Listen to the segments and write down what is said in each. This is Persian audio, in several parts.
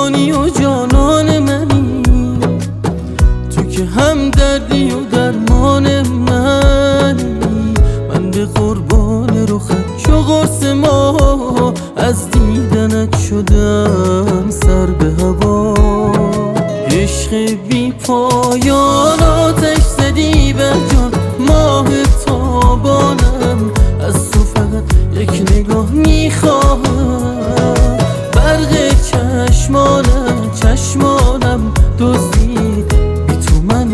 جانی و جانان منی، تو که هم دردی و درمان منی. من به قربان رخت چو قرص ما، از دیدنت شدم سر به هوا. عشق بی پایان آتش زدی بر جان، ماه تابانم از تو فقط یک نگاه میخواهم. برق چشمانم دزدید، بی تو من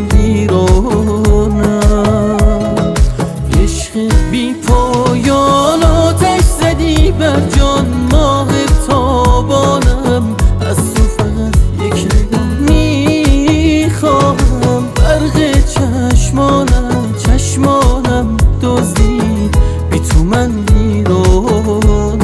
ویرانم. عشق بی پایان آتش زدی بر جان، ماه تابانم از تو فقط یک نگاه میخواهم. برق چشمانم دزدید، بی تو من ویرانم.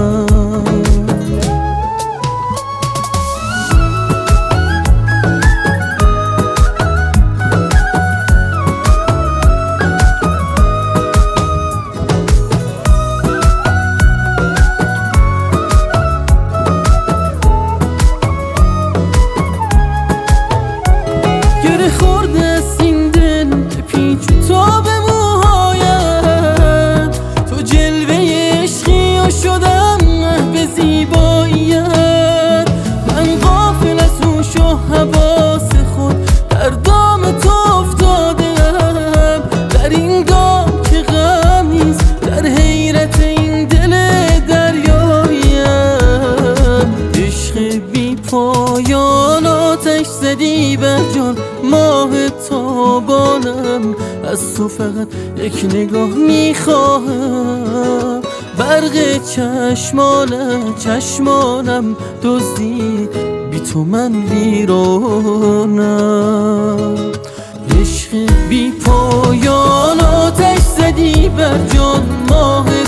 گره خورده است این دل به پیچ و تاب موهایم، تو جلوه عشقی و شدم محو زیباییت. من غافل از هوش و حواس خود در دام تو افتادم، در این دام که غم نیست، در حیرت این دل دریاییم. عشق بی پایان آتش زدی بر جان، ماه تابانم از تو فقط یک نگاه میخواهم. برق چشمانم دزدید، بی تو من ویرانم. عشق بی پایان آتش زدی بر جان، ماه